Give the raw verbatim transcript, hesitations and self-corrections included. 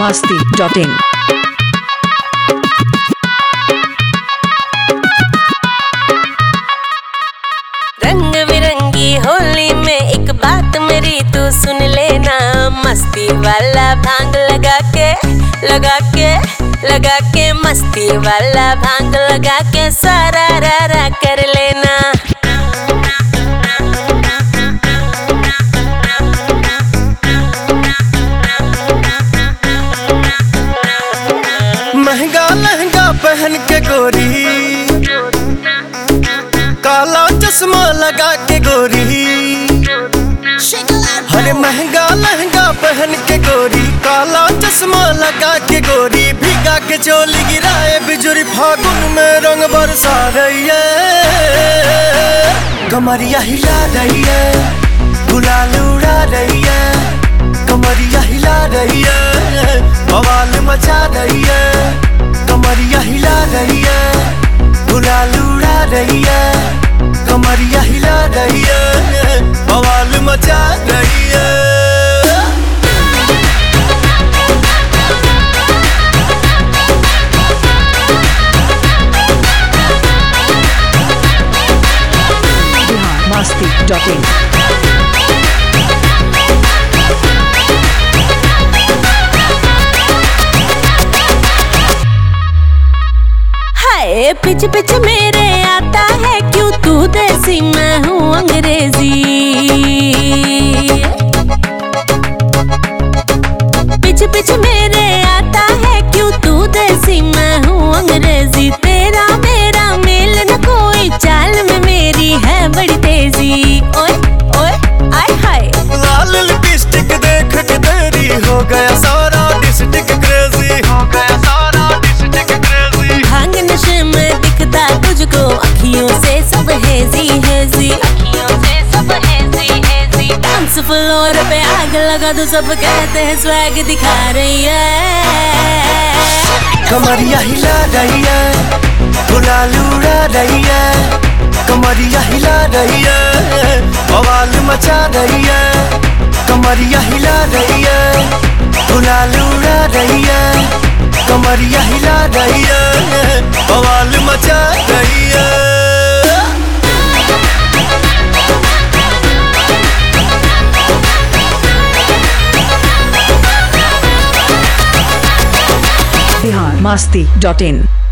masti dot in। रंग बिरंगी होली में एक बात मेरी तू सुन लेना, मस्ती वाला भांग लगा के लगा के लगा के मस्ती वाला भांग लगा के सारा रा रा कर लेना। महंगा लहंगा पहन के गोरी, काला चश्मा लगा के गोरी, हरे महंगा लहंगा पहन के गोरी, काला चश्मा लगा के गोरी, भीगा के चोली गिराए बिजुरी फागुन में रंग बरसा रही है, कमरिया हिला रही है, गुलाल उड़ा रही है, कमरिया हिला रही है, बवाल मचा रही है, कमरिया हिला रही है, गुलाल उड़ा रही है, कमरिया हिला रही है, बवाल मचा रही है। masti dot in। पिछ पिछ मेरे आता है क्यों तू देसी मैं हूँ अंग्रेजी, पिछ पिछ मेरे आता है क्यों तू देसी मैं हूँ अंग्रेजी, तेरा मेरा मेल न कोई चाल में मेरी है बड़ी तेजी। ओए ओए आय हाय लाल लिपस्टिक देख के तेरी हो गया सारा डिस्ट्रिक्ट क्रेजी, हो गया सारा डिस्ट्रिक्ट क्रेजी। भांग नशे में दिखता तुझको अखियों से सब हेजी हेजी, अखियों से सब हेजी हेजी। डांस फ्लोर पे आग लगा तो सब कहते हैं स्वैग दिखा रही है, कमरिया हिला रही है, गुलाल उड़ा रही है, कमरिया हिला रही है, बवाल मचा रही है, कमरिया हिला रही है, गुलाल उड़ा रही है, कमरिया हिला रही है, बवाल मचा रही है। masti dot in।